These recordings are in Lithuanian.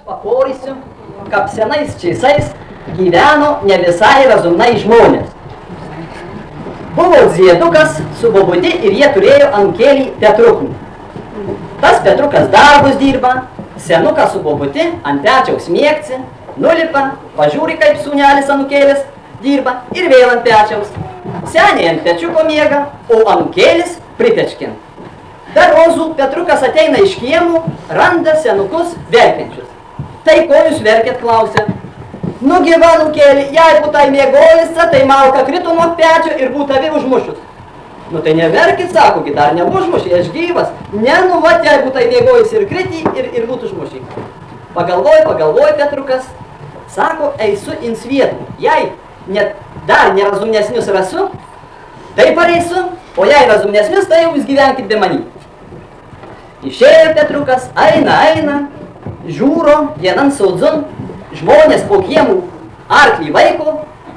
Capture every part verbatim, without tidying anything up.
Paporysiu, kad senais čeisais gyveno ne visai razumnai žmonės. Buvo dziedukas su bobutė ir jie turėjo anūkėlį Petrukų. Tas Petrukas darbus dirba, senukas su bobutė ant pečiaus mėgsi, nulipa, pažiūri kaip sūnelis anūkėlis dirba ir vėl ant pečiaus. Seniai ant pečiuko miega, o anūkėlis pritečkin. Dar rozų Petrukas ateina iš kiemų, randa senukus verkiančius. Tai ko jūs verkėt, klausia. Nu gyva anūkėlį, jei būtai mėgojasi, tai malka krito nuo pečio ir būtavi užmušus. Nu tai neverkit, sako, gi dar neužmušė, aš gyvas. Ne, nu va, jei būtai mėgojasi ir kriti ir, ir būtų užmušė. Pagalvoj, pagalvoj Petrukas, sako, eisiu ins vietų. Jei net dar nerazumnesnius rasiu, tai pareisiu, o jei razumnesnius, tai jau jūs gyvenkit be manį. Išėjo Petrukas, eina, eina, žiūro, vienan saudzun, žmonės po kiemų arklį vaiko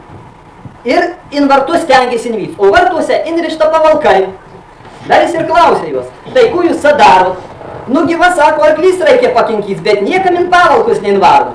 ir in vartus stengiasi invyts, o vartuose inrišta pavalkai. Dar jis ir klausė juos, tai ku jūs sadarot? Nu gyva, sako, arklys reikia pakinkys, bet niekam in pavalkus neinvaro.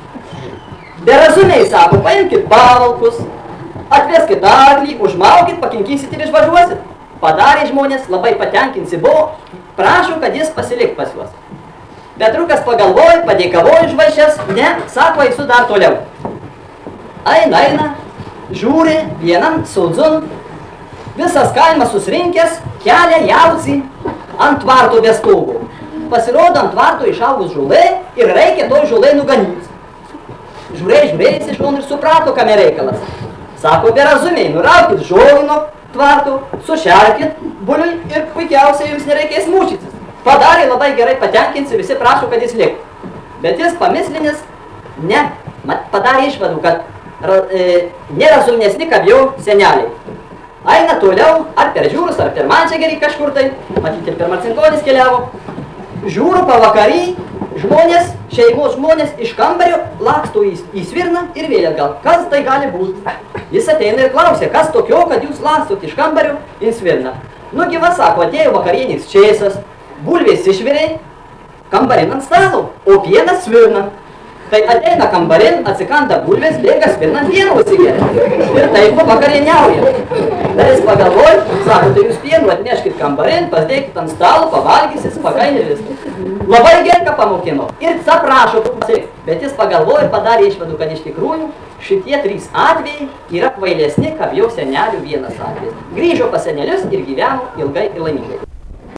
Berazumiai, sako, paimkit pavalkus, atveskit arklį, užmaukit, pakinkysit ir išvažiuosit. Padarė žmonės, labai patenkinsi buvo, prašo, kad jis pasilik pas juos. Petrukas pagalvojo, padėkavojo išvažias, ne, sako, eisiu dar toliau. Eina, eina, žiūri, vienam saudzun, visas kaimas susirinkęs, kelia jaucį ant tvarto be stogo. Pasirodo, ant tvarto išaugus žulai ir reikia toj žulai nuganyti. Žiūrėjai, žiūrėjai iš šon ir suprato, kame reikalas. Sako, berazumiai, nuraukit žolį nuo tvarto, sušerkit buliui ir puikiausiai jums nereikės mūšytis. Padarė labai gerai, patenkinsi, visi prašo, kad jis liktų. Bet jis pamislinis, ne, mat padarė išvadų, kad e, nerazumnesni, kaip jau seneliai. Eina toliau, ar per žiūrus, ar per Mančegerį kažkur tai, matyti, per Marcinkonis keliavo. Žiūru pavakarį, žmonės, šeimos žmonės iš kambario laksto į, į svirną ir vėl atgal. Kas tai gali būti? Jis ateina ir klausia, kas tokio, kad jūs lakstot iš kambario į svirną. Nu gyva, sako, atėjo vakarienis čėsas, bulvės išvirė, kambarin ant stalo, o pienas svirna. Tai ateina kambarin, atsikanda bulvės, bėga svirnant pieno užsigeria. Ir taip vakarieniauja. Dar jis pagalvoja, sako, tai jūs pienu atneškit kambarin, pasdėkit ant stalo, pavalgysis, pakainėlis. Labai gerka pamokino. Ir saprašo, bet jis pagalvoja ir padarė išvadų, kad iš tikrųjų šitie trys atvejai yra kvailesni, kaip jau senelių vienas atvejis. Grįžo pas senelius ir gyveno ilgai ir laimingai.